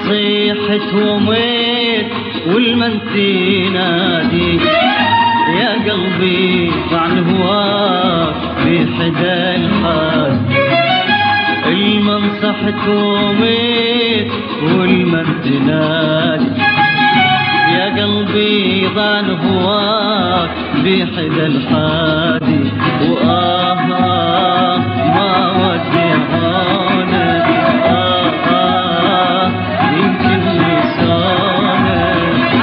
صيحت وميت والمن تنادي يا قلبي عن هواك في حدا الحال. المن صحت وميت والمن تنادي يا قلبي ضان هواك بحدا الحادي. ما ودي عونك يمكن لسانك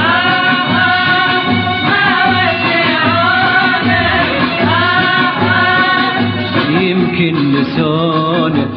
ما ودي عونك يمكن لسانك.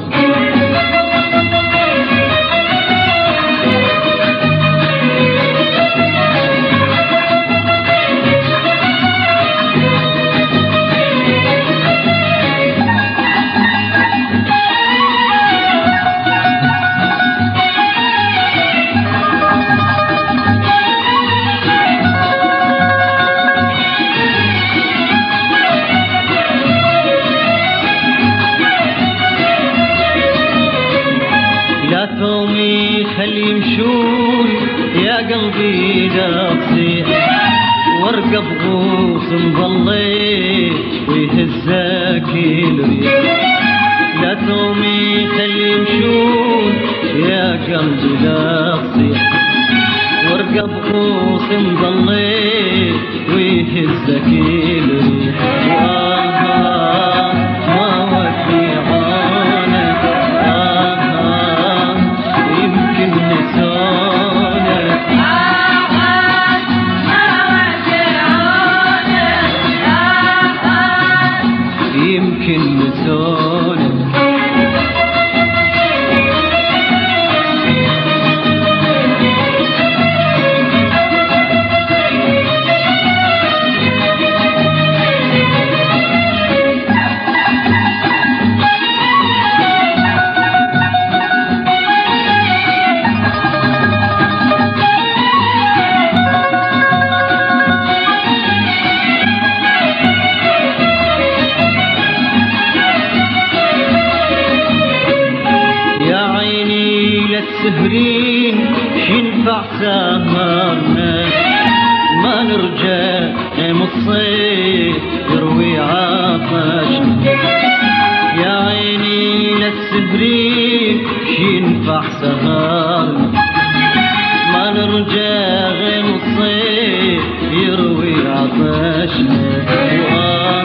لا تومي خلي يمشون يا قلبي لا تصيح واركب غوص مظليت ويهزك الريح. لا تومي خلي يمشون يا قلبي لا تصيح واركب غوص مظليت ويهزك الريح. ما ودي عونك يمكن لسانك يمكن لسانك. السهرين شنفع سهرنا ما نرجع الصيف يروي عطشنا. يا عيني للسهرين شنفع سهرنا ما نرجع الصيف يروي عطشنا.